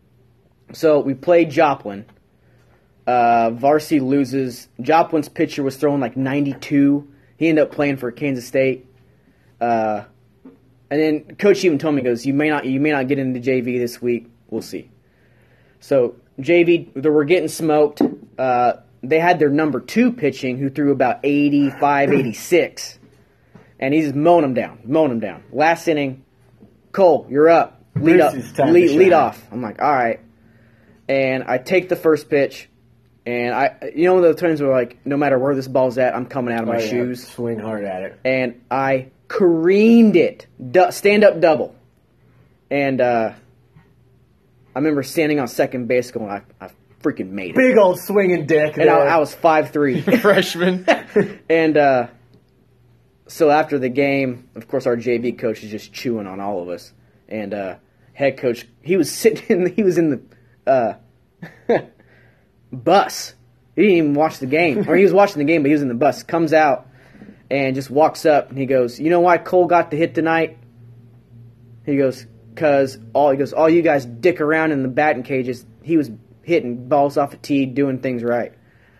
So we played Joplin. Uh, varsity loses. Joplin's pitcher was throwing like ninety-two. He ended up playing for Kansas State. Uh, and then coach even told me, he goes, you may not you may not get into J V this week. We'll see. So J V, they were getting smoked. Uh, they had their number two pitching, who threw about eighty-five, eighty-six. And he's just mowing them down, mowing them down. Last inning, Cole, you're up. Lead up. Bruce's time to Lead, lead shine. off. I'm like, all right. And I take the first pitch, and I, you know, the times where like, no matter where this ball's at, I'm coming out of my Oh, yeah. shoes, Swing hard at it. and I careened it, du- stand up double, and uh, I remember standing on second base going, I, I freaking made it. Big old swinging dick. And I, I was five three. Freshman. And uh, so after the game, of course, our J V coach is just chewing on all of us. And uh, head coach, he was sitting in, he was in the uh, bus. He didn't even watch the game. Or he was watching the game, but he was in the bus. Comes out and just walks up and he goes, you know why Cole got the hit tonight? He goes, because all he goes, all you guys dick around in the batting cages. He was hitting balls off a tee, doing things right.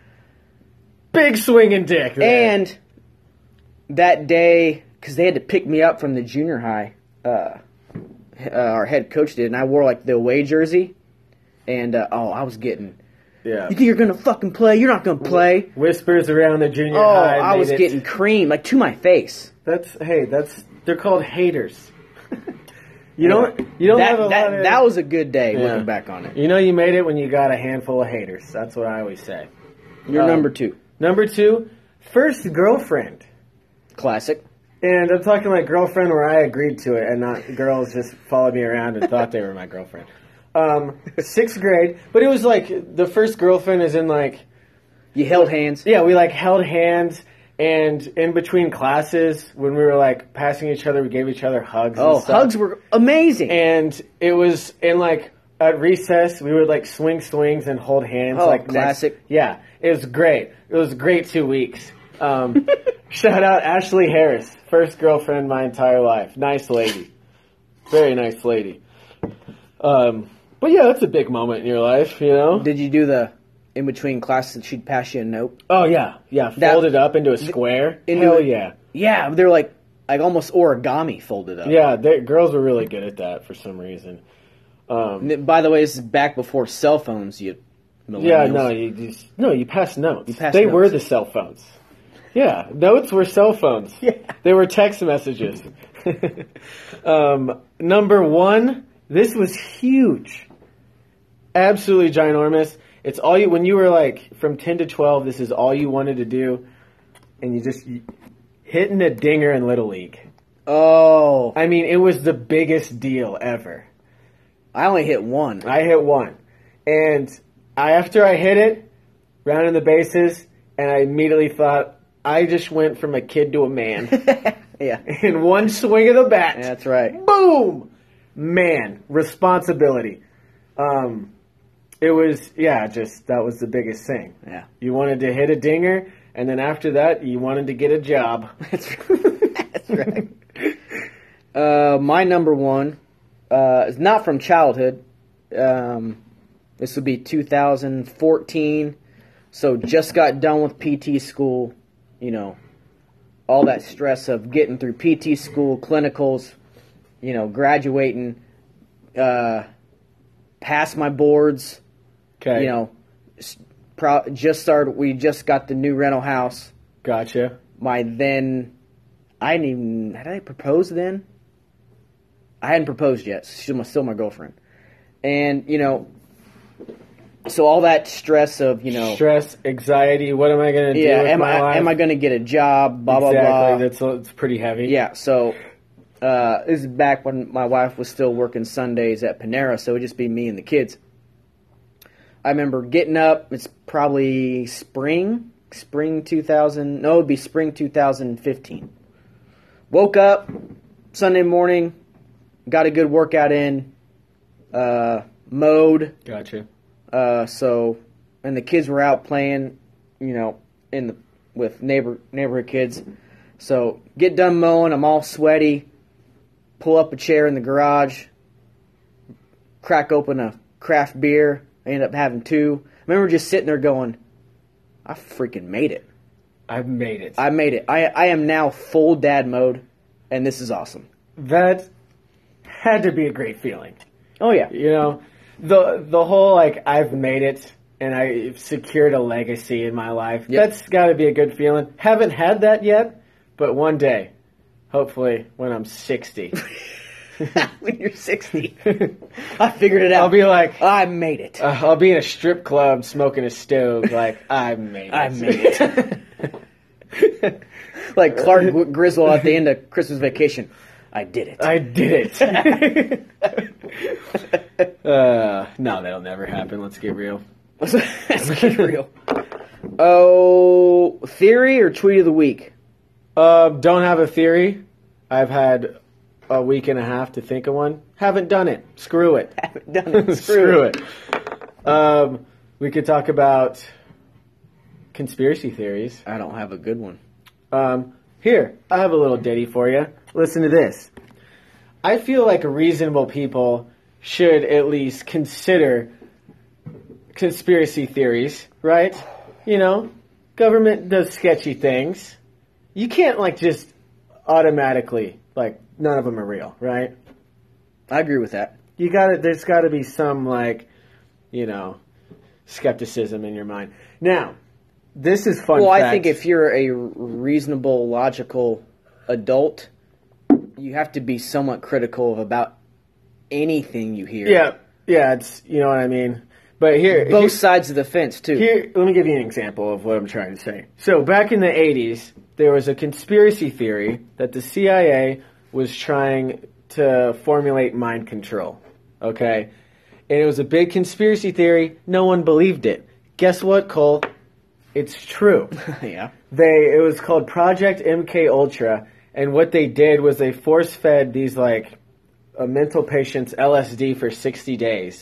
Big swinging dick. There. And that day, because they had to pick me up from the junior high, uh, uh, our head coach did, and I wore like the away jersey. And uh, oh, I was getting. Yeah. You think you're gonna fucking play? You're not gonna play. Whispers around the junior Oh, high. I was made it- getting cream like to my face. That's hey, that's they're called haters. You don't you don't that, have a that, lot of, that was a good day Yeah. looking back on it. You know you made it when you got a handful of haters. That's what I always say. You're Um, number two. Number two, first girlfriend. Classic. And I'm talking like girlfriend where I agreed to it and not girls just followed me around and thought they were my girlfriend. Um, sixth grade. But it was like the first girlfriend is in like You held hands. yeah, we like held hands and in between classes when we were like passing each other, we gave each other hugs. Oh, and stuff. hugs were amazing. And it was in like at recess, we would like swing swings and hold hands. Oh, like next- classic. yeah, it was great. It was a great two weeks. Um, shout out Ashley Harris, first girlfriend my entire life. Nice lady, very nice lady. Um, but yeah, that's a big moment in your life, you know. Did you do the in between classes? She'd pass you a note. Oh yeah, yeah, That- folded up into a square. into Hell a- yeah, Yeah, they're like like almost origami folded up. yeah. they- Girls were really good at that for some reason. Um, And by the way, this is back before cell phones. You. Yeah, millennials. no, you just no, you pass notes. You pass they notes. were the cell phones. Yeah, notes were cell phones. Yeah. They were text messages. um, number one, this was huge, absolutely ginormous. It's all you when you were like from ten to twelve. This is all you wanted to do, and you just you, hitting a dinger in Little League. Oh, I mean, it was the biggest deal ever. I only hit one. I hit one. And I, after I hit it, rounding the bases, and I immediately thought, I just went from a kid to a man. Yeah, In one swing of the bat. that's right. Boom! Man, responsibility. Um, it was, yeah, just, that was the biggest thing. Yeah, You wanted to hit a dinger, and then after that, you wanted to get a job. that's that's right. Uh, my number one uh, is not from childhood. Um, this would be two thousand fourteen. So just got done with P T school. You know, all that stress of getting through P T school, clinicals, you know, graduating, uh, pass my boards, Okay. you know, s- pro- just started, we just got the new rental house. Gotcha. My then, I didn't even, had I proposed then? I hadn't proposed yet. She's my- still my girlfriend. And, you know, so all that stress of, you know, Stress, anxiety, what am I going to do yeah, with am my I, life? am I going to get a job, blah, blah, exactly. blah. That's it's pretty heavy. Yeah, so uh, this is back when my wife was still working Sundays at Panera, so it would just be me and the kids. I remember getting up, it's probably spring, spring two thousand, no, it would be spring two thousand fifteen. Woke up Sunday morning, got a good workout in, uh, mowed, Gotcha. uh, so, and the kids were out playing, you know, in the with neighbor neighborhood kids. So get done mowing, I'm all sweaty. Pull up a chair in the garage, crack open a craft beer. I end up having two. I remember just sitting there going, I freaking made it. I've made it. I made it. I I am now full dad mode, and this is awesome. that had to be a great feeling. Oh yeah, You know, the the whole like I've made it and I've secured a legacy in my life. Yep. That's got to be a good feeling. Haven't had that yet, but one day, hopefully, when I'm sixty, when you're sixty, I figured it out. I'll be like, I made it. uh, I'll be in a strip club smoking a stove. Like I made it. I made it. Like Clark Griswold at the end of Christmas Vacation. I did it. I did it. uh, no, that'll never happen. Let's get real. Let's get real. Oh, theory or tweet of the week? Uh, don't have a theory. I've had a week and a half to think of one. Haven't done it. Screw it. Haven't done it. Screw, Screw it. it. Um, we could talk about conspiracy theories. I don't have a good one. Um, here, I have a little ditty for you. Listen to this. I feel like reasonable people should at least consider conspiracy theories, right? You know, government does sketchy things. You can't, like, just automatically, like, none of them are real, right? I agree with that. You gotta, there's gotta be some, like, you know, skepticism in your mind. Now, this is fun Well, fact. I think if you're a reasonable, logical adult, you have to be somewhat critical of about anything you hear. Yeah, yeah, it's, you know what I mean? But here... Both here, sides of the fence, too. Here, let me give you an example of what I'm trying to say. So, back in the eighties, there was a conspiracy theory that the C I A was trying to formulate mind control, okay? And it was a big conspiracy theory. No one believed it. Guess what, Cole? It's true. Yeah. They it was called Project M K Ultra, and what they did was they force fed these like uh, mental patients L S D for sixty days,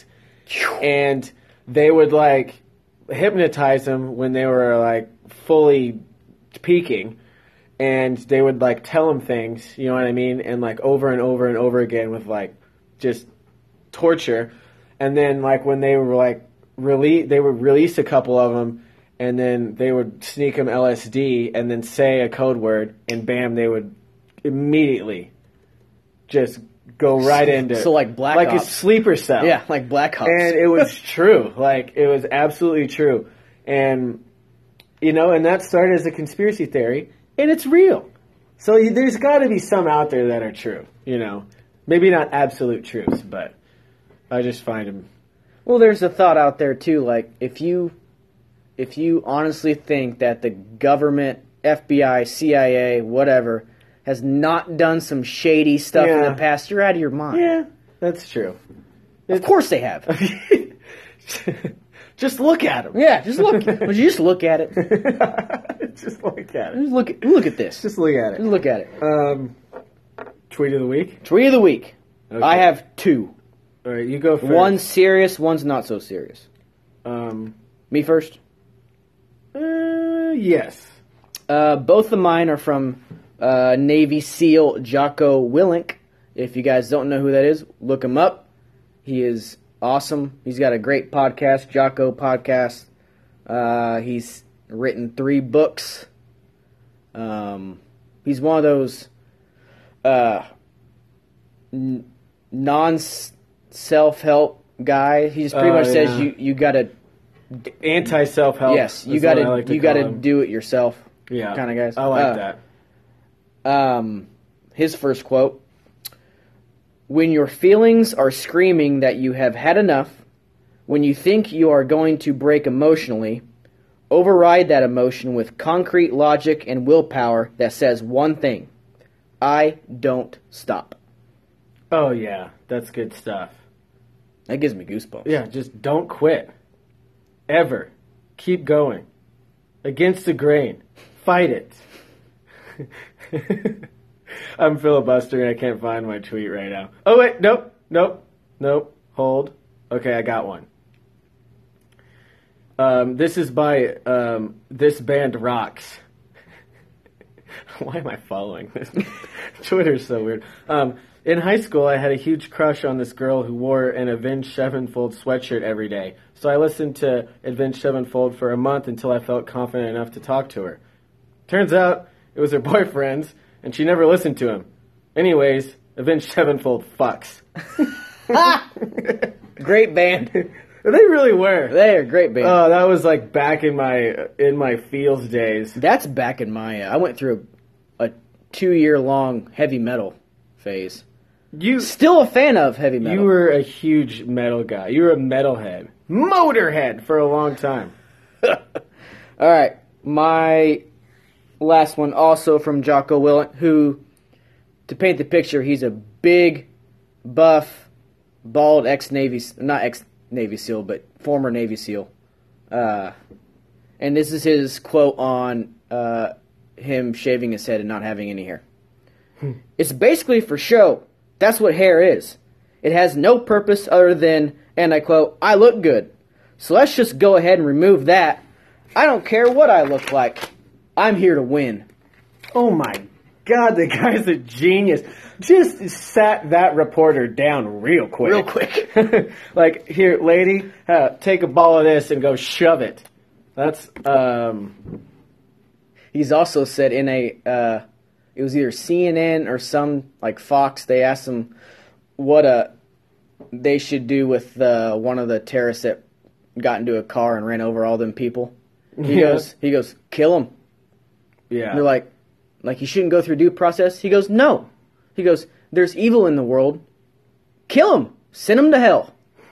and they would like hypnotize them when they were like fully peaking, and they would like tell them things, you know what I mean, and like over and over and over again with like just torture, and then like when they were like release, they would release a couple of them. And then they would sneak them L S D and then say a code word, and bam, they would immediately just go right into So like Black like Ops. a sleeper cell. Yeah, like Black Ops. And it was true. Like, it was absolutely true. And, you know, and that started as a conspiracy theory, and it's real. So you, there's got to be some out there that are true, you know. Maybe not absolute truths, but I just find them. Well, there's a thought out there, too, like, if you... If you honestly think that the government, F B I, C I A, whatever, has not done some shady stuff in Yeah. the past, you're out of your mind. Yeah, that's true. Of course they have. Just look at them. Yeah, just look. Would you just look at it? Just look at it. Just look. Look at this. Just Just look at it. look at it. Um, tweet of the week. Tweet of the week. Okay. I have two. All right, you go first. One's serious. One's not so serious. Um, Me first. uh, yes. Uh, both of mine are from uh, Navy SEAL Jocko Willink. If you guys don't know who that is, look him up. He is awesome. He's got a great podcast, Jocko Podcast. Uh, he's written three books. Um, he's one of those uh, n- non self-help guys. He just pretty Oh, much says yeah. you, you got to Anti self help. yes, you got to you got to do it yourself. yeah, kind of guys. I like Uh, that. Um, his first quote: "When your feelings are screaming that you have had enough, when you think you are going to break emotionally, override that emotion with concrete logic and willpower that says one thing: I don't stop." Oh yeah, that's good stuff. That gives me goosebumps. Yeah, just don't quit. Ever. Keep going. Against the grain. Fight it. I'm filibustering. I can't find my tweet right now. Oh, wait. Nope. Nope. Nope. Hold. Okay, I got one. Um, this is by um, This Band Rocks. Why am I following this? Twitter's so weird. Um, in high school, I had a huge crush on this girl who wore an Avenged Sevenfold sweatshirt every day. So I listened to Avenged Sevenfold for a month until I felt confident enough to talk to her. Turns out it was her boyfriend's, and she never listened to him. Anyways, Avenged Sevenfold fucks. Great band. They really were. They are a great band. Oh, that was like back in my in my Fields days. That's back in my. Uh, I went through a, a two year long heavy metal phase. You Still a fan of heavy metal. you were a huge metal guy. You were a metalhead, Motorhead for a long time. All right, my last one also from Jocko Willink, who to paint the picture, he's a big, buff, bald ex-Navy, not ex-Navy SEAL, but former Navy SEAL. Uh, and this is his quote on uh, him shaving his head and not having any hair. It's basically for show. That's what hair is. It has no purpose other than, and I quote, I look good. So let's just go ahead and remove that. I don't care what I look like. I'm here to win. Oh my God, the guy's a genius. Just sat that reporter down real quick. Real quick. Like, here, lady, uh, take a ball of this and go shove it. That's, um... He's also said in a, uh, it was either C N N or some, like Fox, they asked him what uh, they should do with uh, one of the terrorists that got into a car and ran over all them people. He Yeah. goes, he goes, kill him. Yeah. And they're like, like he shouldn't go through due process. He goes, no. He goes, there's evil in the world. Kill him. Send him to hell.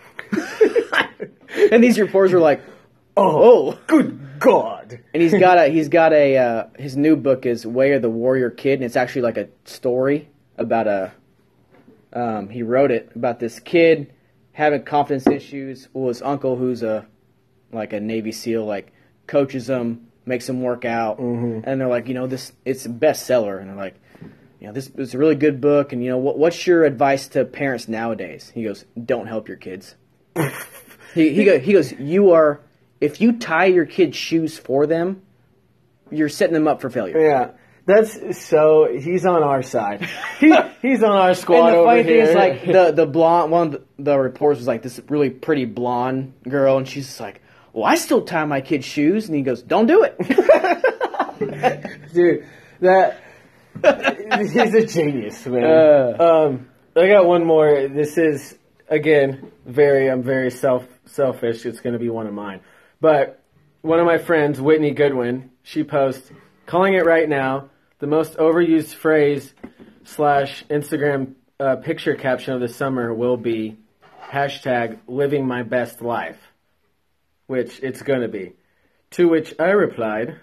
And these reporters were like, oh, oh, good God. and he's got a he's got a uh, his new book is Way of the Warrior Kid, and it's actually like a story about a um, he wrote it about this kid having confidence issues. Well, his uncle, who's a like a Navy SEAL, like coaches him, makes him work out, Mhm. and they're like, you know, this it's a bestseller, and they're like, you know, this is a really good book, and you know, what what's your advice to parents nowadays? He goes, don't help your kids. he he goes, he goes, you are. If you tie your kids' shoes for them, you're setting them up for failure. Yeah. That's so, he's on our side. He, he's on our squad And the over funny thing here. is, like, the, the blonde, one of the, the reporters was like this really pretty blonde girl, and she's just like, well, I still tie my kids' shoes. And he goes, don't do it. Dude, that, he's a genius, man. Uh. um, I got one more. This is, again, very, I'm very self selfish. It's going to be one of mine. But one of my friends, Whitney Goodwin, she posts, calling it right now, the most overused phrase slash Instagram uh, picture caption of the summer will be hashtag living my best life, which it's going to be. To which I replied,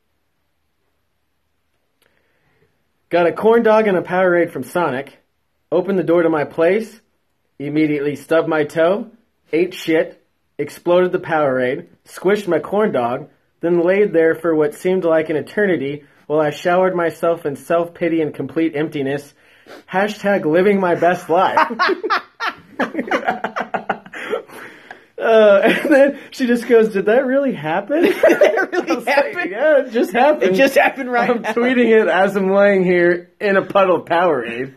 got a corn dog and a Powerade from Sonic, opened the door to my place, immediately stubbed my toe, ate shit, exploded the Powerade, squished my corn dog, then laid there for what seemed like an eternity while I showered myself in self-pity and complete emptiness. Hashtag living my best life. Uh, and then she just goes, did that really happen? Did that really like, happen? yeah, it just happened. It just happened right I'm now. tweeting it as I'm laying here in a puddle of Powerade.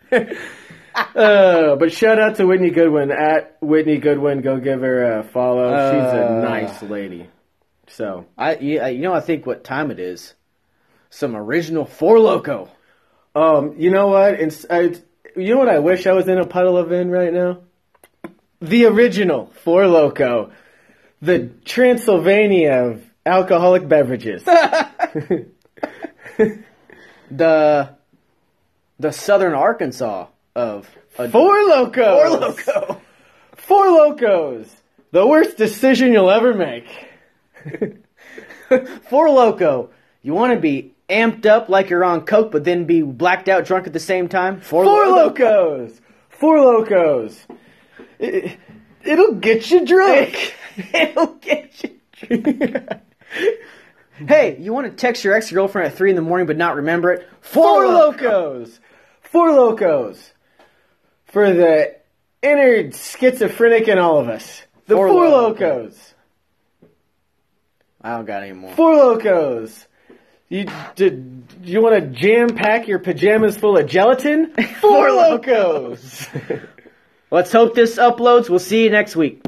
uh, but shout out to Whitney Goodwin, at Whitney Goodwin. Go give her a follow. She's a Uh. nice lady. So, I, yeah, you know, I think what time it is. Some original Four Loko. um, you know what? It's, I, you know what I wish I was in a puddle of in right now? The original Four Loko. The Transylvania of alcoholic beverages. The the Southern Arkansas of a, Four Locos. Four Loko. Four Locos. The worst decision you'll ever make. Four Loko. You want to be amped up like you're on coke, but then be blacked out drunk at the same time? Four Locos. Four Locos. It, it'll get you drunk. It'll get you drunk. Hey, you want to text your ex-girlfriend at three in the morning but not remember it? Four Locos. Four Locos. For the inner schizophrenic in all of us. The Four Four Loko. Locos. I don't got any more. Four Locos. You did you want to jam pack your pajamas full of gelatin? Four Locos. Let's hope this uploads. We'll see you next week.